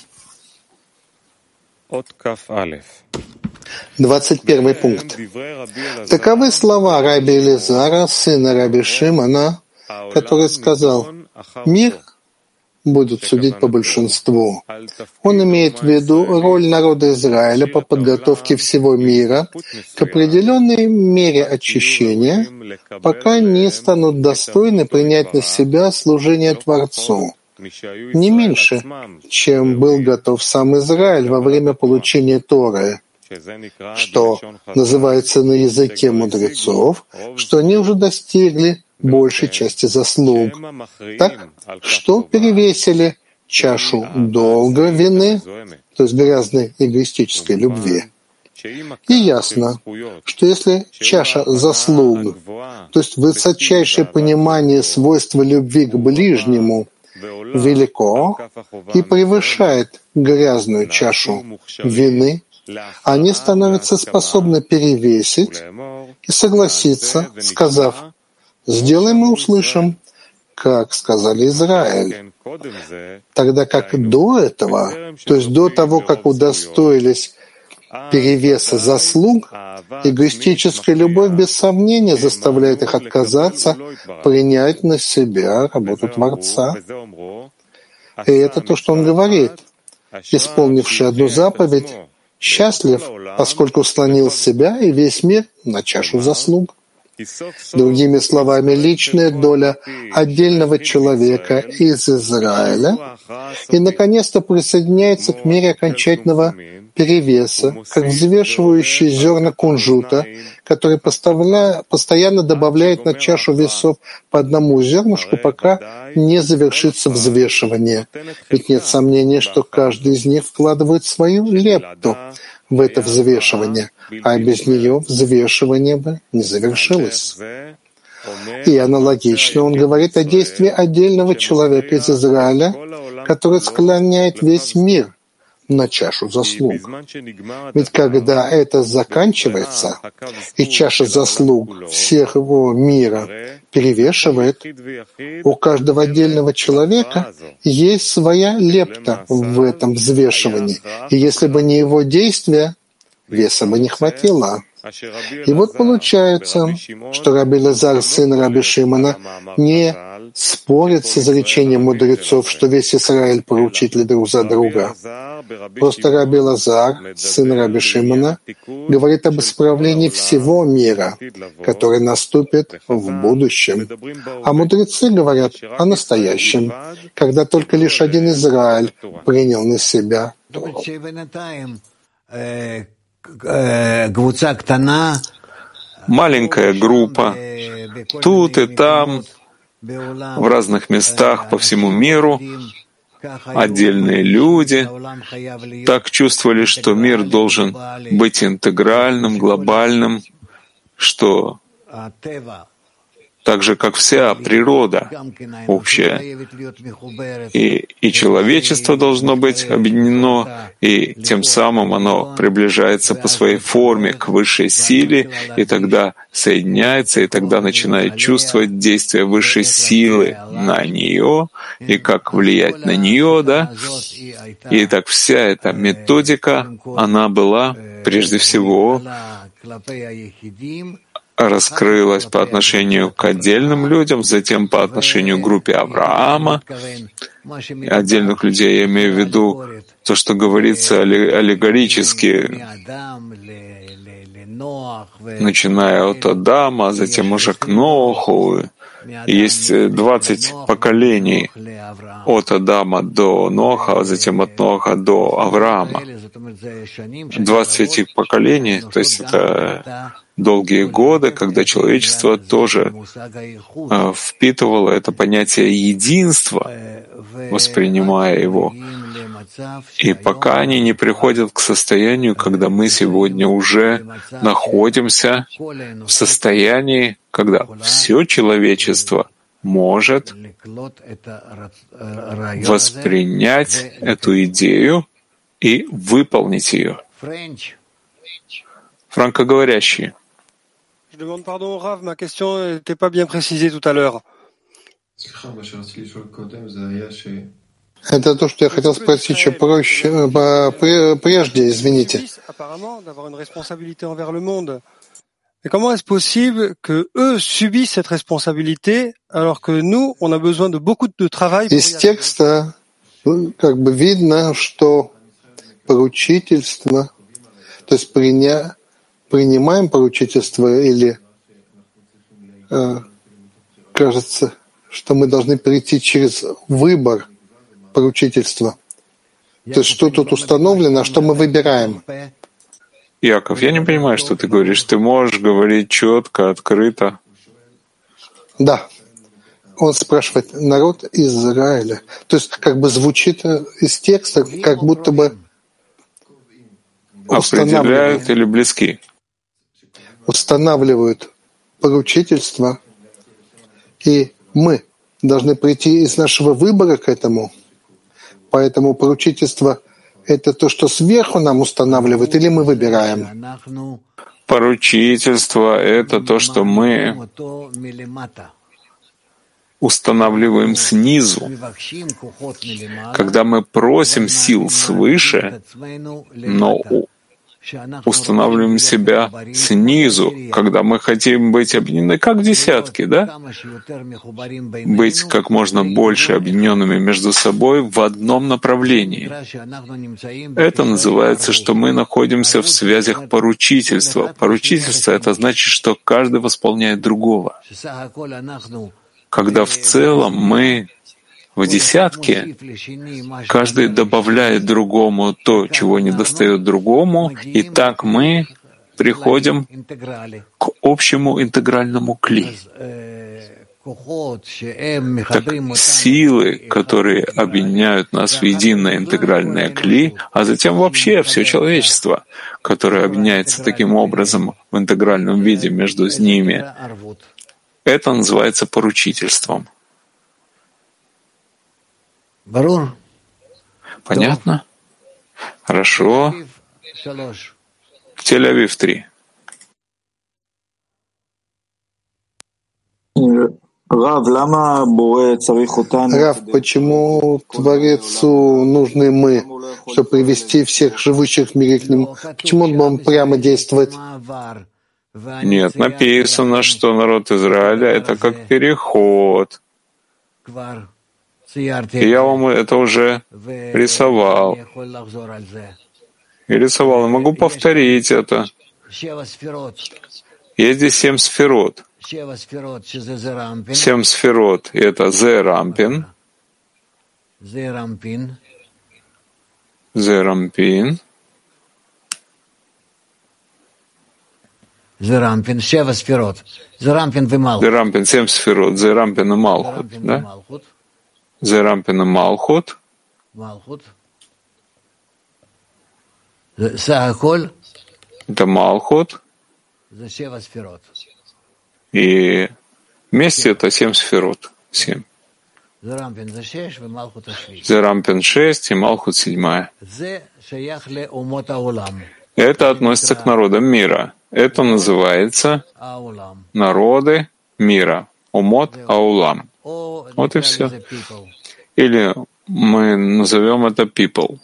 Двадцать первый пункт. Таковы слова раби Элиэзера, сына раби Шимона, который сказал: «Мир будут судить по большинству». Он имеет в виду роль народа Израиля по подготовке всего мира к определенной мере очищения, пока не станут достойны принять на себя служение Творцу, не меньше, чем был готов сам Израиль во время получения Торы, что называется на языке мудрецов, что они уже достигли большей части заслуг, так что перевесили чашу долга вины, то есть грязной эгоистической любви. И ясно, что если чаша заслуг, то есть высочайшее понимание свойства любви к ближнему, велико и превышает грязную чашу вины, они становятся способны перевесить и согласиться, сказав: «Сделаем и услышим», как сказали Израиль. Тогда как до этого, то есть до того, как удостоились перевеса заслуг, эгоистическая любовь без сомнения заставляет их отказаться принять на себя работу Творца. И это то, что он говорит. Исполнивший одну заповедь счастлив, поскольку склонил себя и весь мир на чашу заслуг. Другими словами, личная доля отдельного человека из Израиля и, наконец-то, присоединяется к мере окончательного перевеса, как взвешивающий зерна кунжута, который постоянно добавляет на чашу весов по одному зернышку, пока не завершится взвешивание. Ведь нет сомнения, что каждый из них вкладывает свою лепту в это взвешивание, а без нее взвешивание бы не завершилось. И аналогично он говорит о действии отдельного человека из Израиля, который склоняет весь мир на чашу заслуг. Ведь когда это заканчивается, и чаша заслуг всех его мира перевешивает, у каждого отдельного человека есть своя лепта в этом взвешивании. И если бы не его действия, веса бы не хватило. И вот получается, что раби Элиэзер, сын раби Шимона, не спорит с изречением мудрецов, что весь Израиль поручители друг за друга. Просто раби Элиэзер, сын раби Шимона, говорит об исправлении всего мира, который наступит в будущем. А мудрецы говорят о настоящем, когда только лишь один Израиль принял на себя Тору. Маленькая группа, тут и там, в разных местах по всему миру, отдельные люди так чувствовали, что мир должен быть интегральным, глобальным, что так же, как вся природа общая, и, и человечество должно быть объединено, и тем самым оно приближается по своей форме к высшей силе, и тогда соединяется, и тогда начинает чувствовать действие высшей силы на нее, и как влиять на нее, да? И так вся эта методика, она была прежде всего раскрылась по отношению к отдельным людям, затем по отношению к группе Авраама. Отдельных людей я имею в виду то, что говорится аллегорически, начиная от Адама, затем уже к Ноху. И есть двадцать поколений от Адама до Ноха, а затем от Ноха до Авраама. двадцать этих поколений, то есть это долгие годы, когда человечество тоже э, впитывало это понятие единства, воспринимая его. И пока они не приходят к состоянию, когда мы сегодня уже находимся в состоянии, когда все человечество может воспринять эту идею и выполнить ее. Франкоговорящие. Je demande pardon au Rav, ma question n'était pas bien précisée tout à l'heure. Это то, что я хотел спросить еще проще, прежде, извините. Mais comment est-ce possible que eux subissent cette responsabilité alors que nous, on a besoin de beaucoup de travail? Из текста как бы видно, что поручительство, то есть приня, принимаем поручительство или э, кажется, что мы должны перейти через выбор поручительства. То есть что тут установлено, что мы выбираем. Яков, я не понимаю, что ты говоришь. Ты можешь говорить четко, открыто. Да. Он спрашивает, народ Израиля. То есть как бы звучит из текста, как будто бы определяют или близки. Устанавливают поручительство, и мы должны прийти из нашего выбора к этому. Поэтому поручительство — это то, что сверху нам устанавливает, или мы выбираем? Поручительство — это то, что мы устанавливаем снизу. Когда мы просим сил свыше, но устанавливаем себя снизу, когда мы хотим быть объединены как десятки, да? Быть как можно больше объединенными между собой в одном направлении. Это называется, что мы находимся в связях поручительства. Поручительство — это значит, что каждый восполняет другого. Когда в целом мы в десятке, каждый добавляет другому то, чего недостает другому, и так мы приходим к общему интегральному кли. Так силы, которые объединяют нас в единое интегральное кли, а затем вообще все человечество, которое объединяется таким образом в интегральном виде между ними, это называется поручительством. Понятно? Хорошо. Тель-Авив три. Рав, почему Творецу нужны мы, чтобы привести всех живущих в мире к Нему? Почему он прямо действует? Нет, написано, что народ Израиля — это как переход. И я вам это уже рисовал. И рисовал, и могу повторить это. Есть здесь семь сферот. Семь сферот — это Зе-Рампин, Зе-Рампин, Зерампин, шева сферот. Зерампин и Малхут. Зерампин семь сферот, Зерампин и Малхут, да? Зерампин и Малхут. Малхут. Сахаколь. Это Малхут. И вместе это семь сферот. Семь. Зерампин шесть и Малхут седьмая. Это относится к народам мира. Это называется народы мира. Умот Аулам. Вот и все. Или мы назовем это people.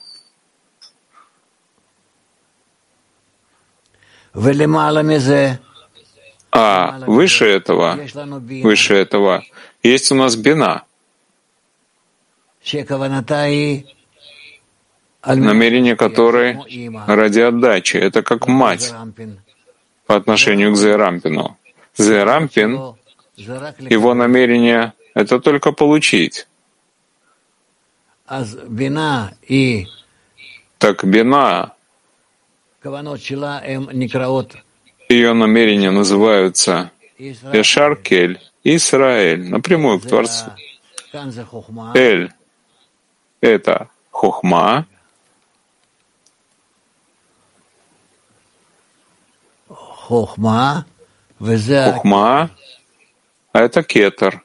А выше этого, выше этого есть у нас бина, намерение которой ради отдачи. Это как мать по отношению к Зерампину. Зерампин, его намерение — это только получить. Так бина, ее намерения называются Эшар-Кель, Исраэль, напрямую к Творцу. Эль — это Хохма, Хохма, Хохма, а это Кетер.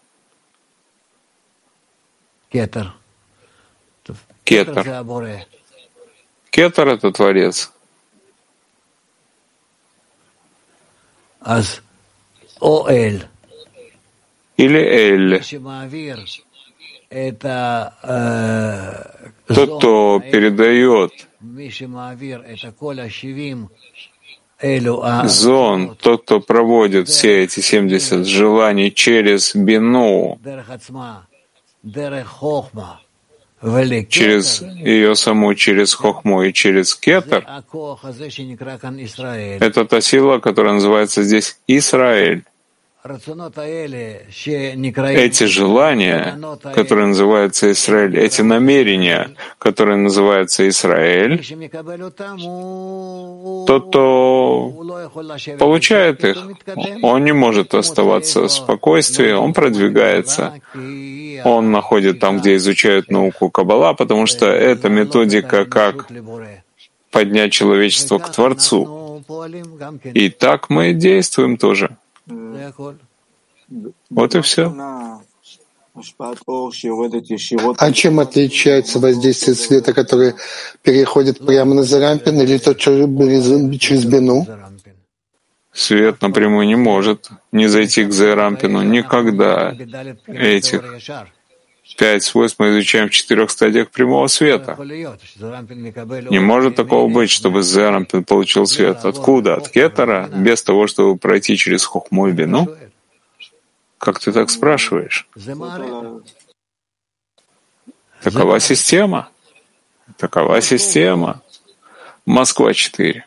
Кетер. Кетер. Кетер — это Творец. Или Эль. Тот, кто передает зон, тот, кто проводит все эти семьдесят желаний через бину, через ее саму, через хохму и через кетер, это та сила, которая называется здесь Исраэль. Эти желания, которые называются Израиль, эти намерения, которые называются Израиль, тот, кто получает их, он не может оставаться в спокойствии, он продвигается, он находит там, где изучают науку Каббала, потому что это методика, как поднять человечество к Творцу. И так мы действуем тоже. Вот и все. А чем отличается воздействие света, который переходит прямо на Зерампин, или тот через бину? Свет напрямую не может не зайти к Зерампину никогда. Этих пять свойств мы изучаем в четырех стадиях прямого света. Не может такого быть, чтобы Зерампин получил свет. Откуда? От Кетера? Без того, чтобы пройти через Хохму и бину? Как ты так спрашиваешь? Такова система. Такова система. Москва четыре.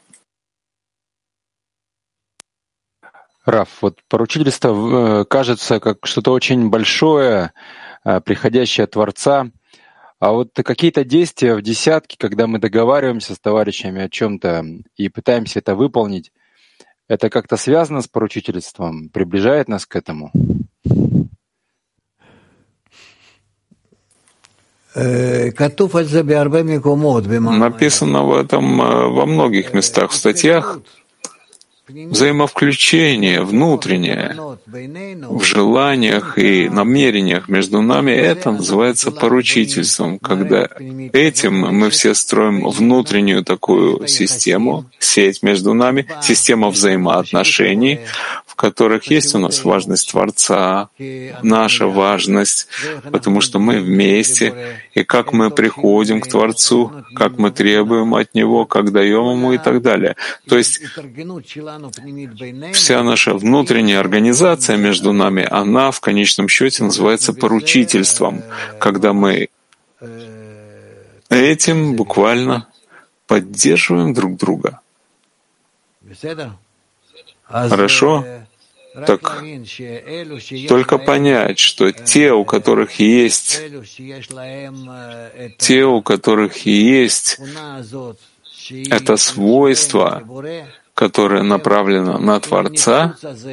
Раф, вот поручительство кажется как что-то очень большое, приходящее от Творца. А вот какие-то действия в десятке, когда мы договариваемся с товарищами о чем-то и пытаемся это выполнить, это как-то связано с поручительством, приближает нас к этому? Написано в этом во многих местах в статьях. Взаимовключение внутреннее в желаниях и намерениях между нами, это называется поручительством, когда этим мы все строим внутреннюю такую систему, сеть между нами, система взаимоотношений, в которых есть у нас важность Творца, наша важность, потому что мы вместе, и как мы приходим к Творцу, как мы требуем от Него, как даем Ему и так далее. То есть вся наша внутренняя организация между нами, она в конечном счете называется поручительством, когда мы этим буквально поддерживаем друг друга. Хорошо? Так только понять, что те, у которых есть, те, у которых есть это свойство, которое направлено на Творца,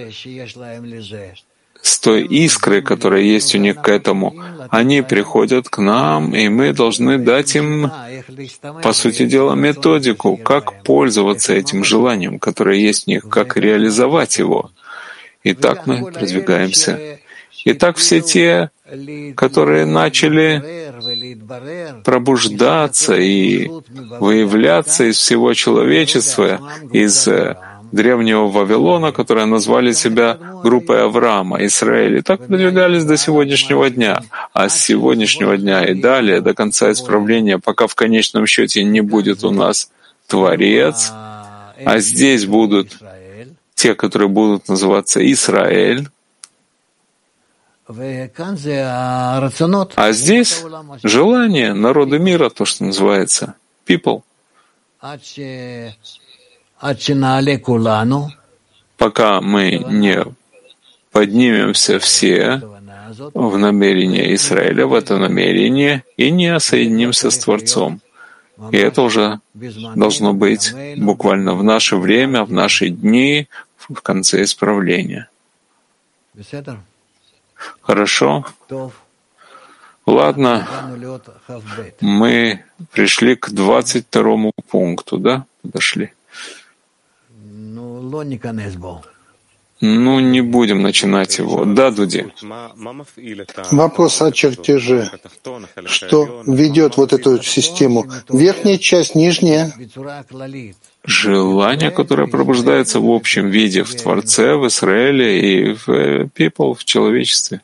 с той искрой, которая есть у них к этому, они приходят к нам, и мы должны дать им, по сути дела, методику, как пользоваться этим желанием, которое есть в них, как реализовать его. И так мы продвигаемся. Итак, все те, которые начали пробуждаться и выявляться из всего человечества, из древнего Вавилона, которые назвали себя группой Авраама, Израиль, и так продвигались до сегодняшнего дня. А с сегодняшнего дня и далее, до конца исправления, пока в конечном счете не будет у нас Творец, а здесь будут те, которые будут называться Израиль, а здесь желание народа мира, то, что называется people. Пока мы не поднимемся все в намерение Израиля, в это намерение, и не соединимся с Творцом. И это уже должно быть буквально в наше время, в наши дни, в конце исправления. Хорошо? Ладно. Мы пришли к двадцать второму пункту, да? Подошли. Ну, не будем начинать его. Да, Дуди? Вопрос о чертеже. Что ведет вот эту систему? Верхняя часть, нижняя? Желание, которое пробуждается в общем виде в Творце, в Израиле и в people, в человечестве.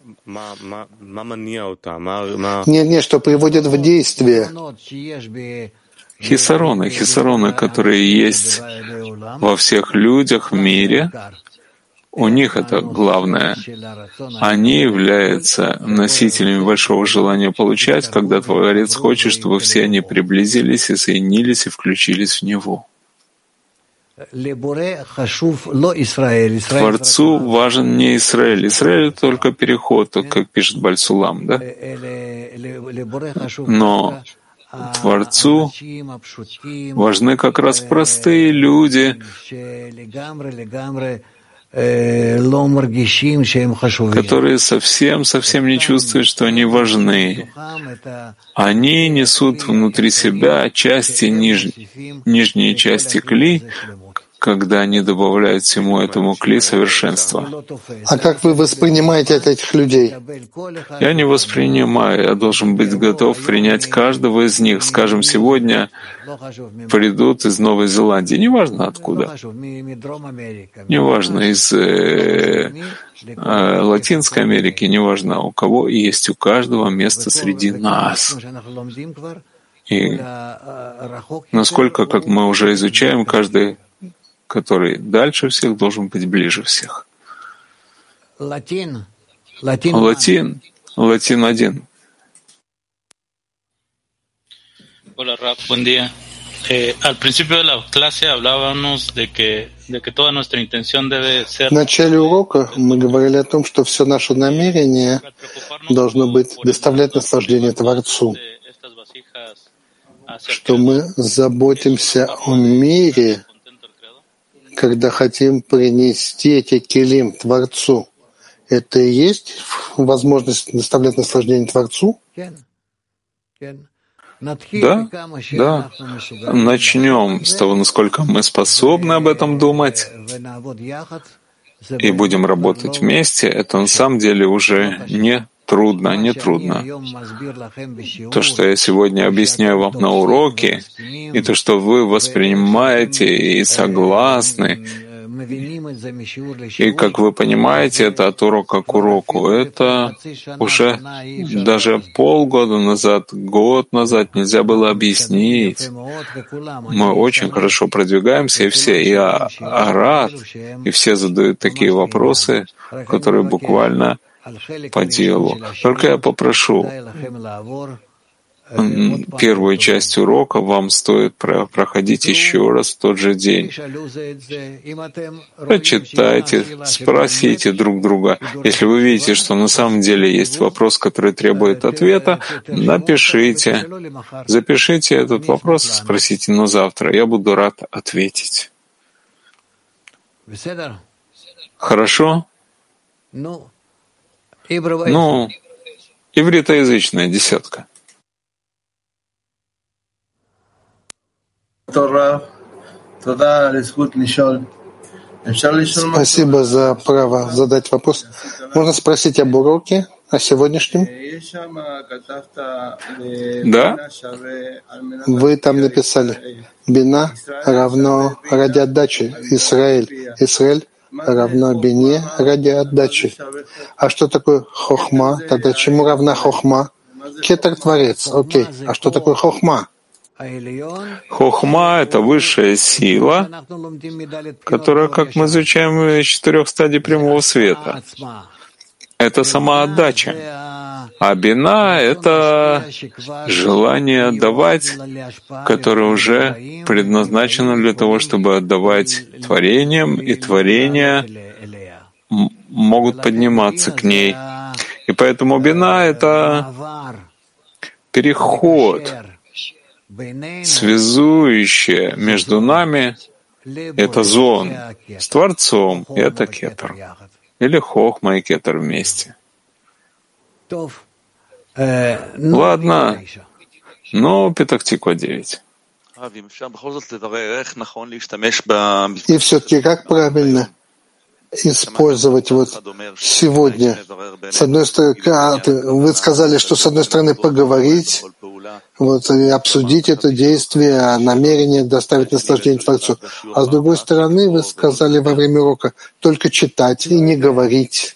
Нет, нет, что приводит в действие. Хисароны, хисароны, которые есть во всех людях в мире, у них это главное. Они являются носителями большого желания получать, когда Творец хочет, чтобы все они приблизились и соединились и включились в Него. Творцу важен не Израиль. Израиль — это только переход, как пишет Бальсулам, да? Но Творцу важны как раз простые люди, которые совсем-совсем не чувствуют, что они важны. Они несут внутри себя части ниж... нижние части кли, когда они добавляют всему этому кли совершенства. А как вы воспринимаете этих людей? Я не воспринимаю, я должен быть готов принять каждого из них. Скажем, сегодня придут из Новой Зеландии, неважно откуда, неважно из э, э, Латинской Америки, неважно у кого, есть у каждого место среди нас. И насколько, как мы уже изучаем, каждый, который дальше всех, должен быть ближе всех. Латин, Латин, Латин один. Hola, Raf, buen día. Eh, al principio de la clase hablábamos de que, de que toda nuestra intención debe ser... В начале урока мы говорили о том, что все наше намерение должно быть доставлять наслаждение Творцу, что мы заботимся о мире, когда хотим принести эти келим Творцу. Это и есть возможность доставлять наслаждение Творцу? Да, да. Начнем с того, насколько мы способны об этом думать, и будем работать вместе. Это на самом деле уже не трудно, не трудно. То, что я сегодня объясняю вам на уроке, и то, что вы воспринимаете и согласны, и, как вы понимаете, это от урока к уроку. Это уже даже полгода назад, год назад нельзя было объяснить. Мы очень хорошо продвигаемся, и все, и Арат, и все задают такие вопросы, которые буквально по делу. Только я попрошу, первую часть урока вам стоит проходить еще раз в тот же день. Прочитайте, спросите друг друга. Если вы видите, что на самом деле есть вопрос, который требует ответа, напишите. Запишите этот вопрос и спросите на завтра. Я буду рад ответить. Хорошо? Ну, ивритоязычная десятка. Спасибо за право задать вопрос. Можно спросить об уроке, о сегодняшнем? Да? Вы там написали: Бина равно ради отдачи. Исраэль. Исраэль равно бине ради отдачи. А что такое хохма? Тогда чему равна хохма? Кетер творец. Окей. А что такое хохма? Хохма — это высшая сила, которая, как мы изучаем, из четырех стадий прямого света. Это самоотдача. А бина — это желание отдавать, которое уже предназначено для того, чтобы отдавать творениям, и творения могут подниматься к ней. И поэтому бина — это переход, связующее между нами — это зон с Творцом, и это кетер. Или хохма и кетер вместе. Ладно, но Петах-Тиква девять. И все-таки как правильно использовать вот сегодня? С одной стороны, вы сказали, что с одной стороны поговорить, вот, и обсудить это действие, намерение доставить наслаждение Творцу. А с другой стороны, вы сказали во время урока только читать и не говорить.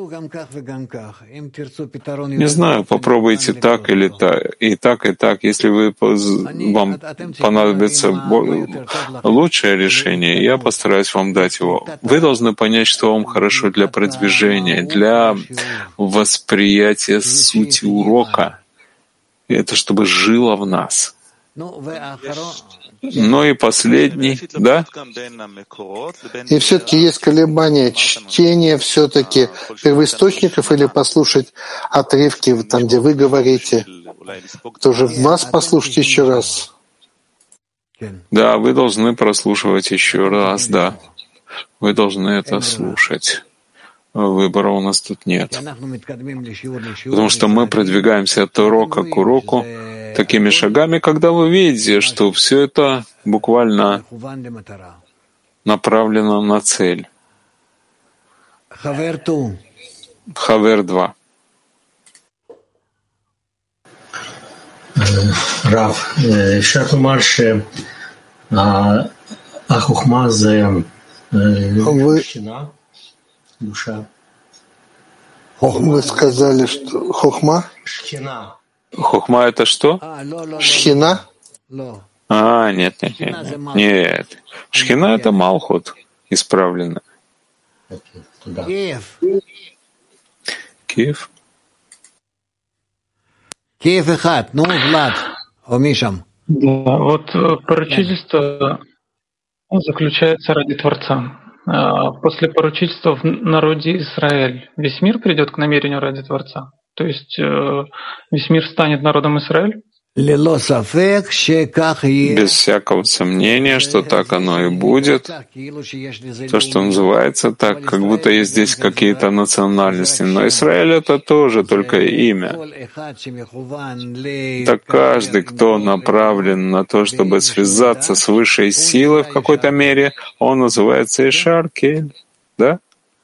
Не знаю, попробуйте так или так, и так, и так. Если вы, вам понадобится лучшее решение, я постараюсь вам дать его. Вы должны понять, что вам хорошо для продвижения, для восприятия сути урока. Это чтобы жило в нас. Но и последний, да? И все-таки есть колебания чтения все-таки первоисточников или послушать отрывки, там, где вы говорите. Тоже вас послушать еще раз. Да, вы должны прослушивать еще раз, да. Вы должны это слушать. Выбора у нас тут нет. Потому что мы продвигаемся от урока к уроку такими шагами, когда вы видите, что все это буквально направлено на цель. Хавер два. Рав, אפשר לומר שהחוכמה זה שינה, душа. Вы сказали, что хохма? Шхина. Хохма — это что? Шхина? А, нет, нет, нет, нет. Нет. Шхина — это Малхут, исправленно. Киев. Киев? Киев и хат. Ну, Влад, о Мишам. Да, вот поручительство заключается ради Творца. После поручительства в народе Израиль весь мир придет к намерению ради Творца? То есть весь мир станет народом Израиль? Без всякого сомнения, что так оно и будет. То, что называется так, как будто есть здесь какие-то национальности. Но Израиль — это тоже только имя. Так каждый, кто направлен на то, чтобы связаться с высшей силой в какой-то мере, он называется Ишар-Кель. Да?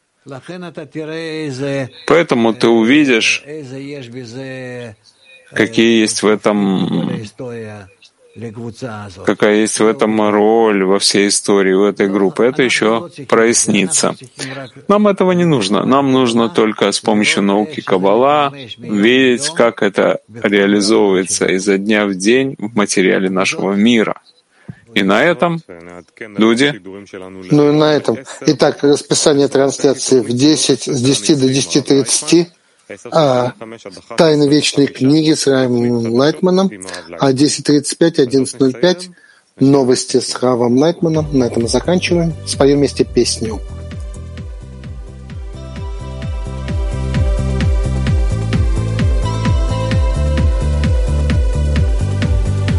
Поэтому ты увидишь, какие есть в этом, какая есть в этом роль во всей истории у этой группы. Это еще прояснится. Нам этого не нужно. Нам нужно только с помощью науки Каббала видеть, как это реализовывается изо дня в день в материале нашего мира. И на этом, люди? Ну и на этом. Итак, расписание трансляции в десять, с десяти до десяти тридцати. А, «Тайны вечной книги» с Равом Лайтманом, а десять тридцать пять, одиннадцать ноль пять новости с Равом Лайтманом. На этом мы заканчиваем. Споем вместе песню.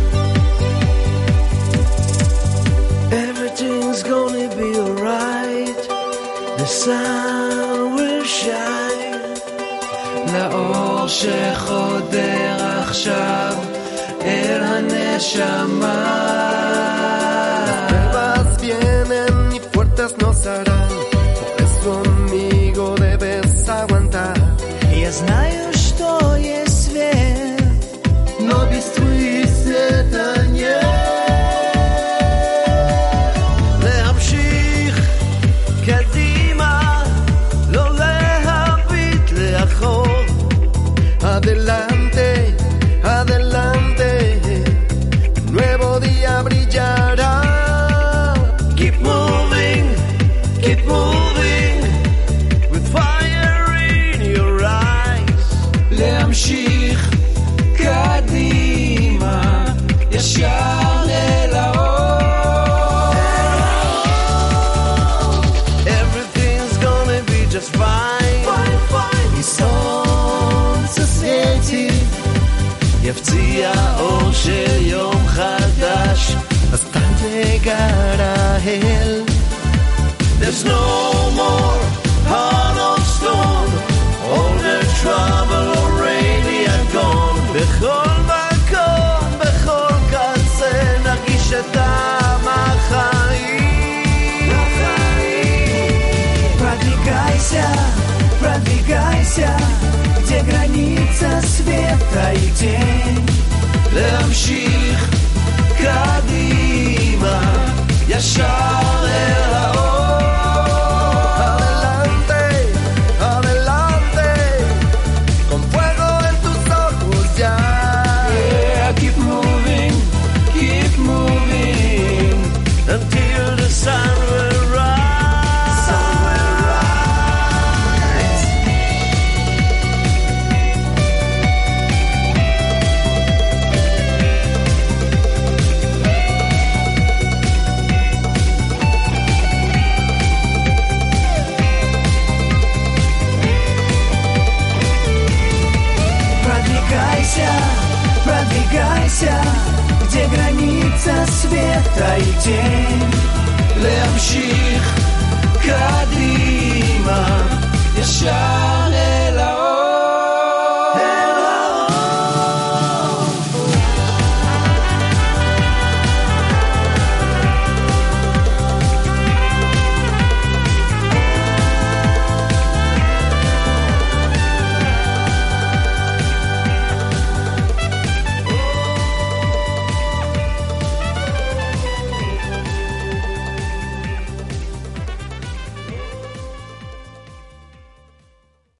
Everything's gonna be alright. וחודר עכשיו אל הנשמה. Las pruebas vienen y fuertes no serán, por eso amigo debes aguantar. Я знаю, что есть свет, но без твоей света нет. להמשיך קדימה, לא להביט לאחור. Adelante, adelante, un nuevo día brillará. Keep moving, keep moving, with fire in your eyes. להמשיך קדימה, ישר אל האור. Everything's gonna be just fine. Fine, fine. סוף ססייתי, יפציע אור של יום חדש, אז time llegará él. There's no more heart of stone, all the trouble already had gone. בכל מקום, בכל קצה, נרגיש את טעם החיים. Продвигайся, продвигайся, где граница света и тень. להמשיך קדימה, ישר אל האור. Adelante, adelante, con fuego en tus ojos ya. Yeah, keep moving, keep moving, until the sun will rise. Sun will rise. Продвигайся, продвигайся, где граница света и тень. להמשיך קדימה, ישר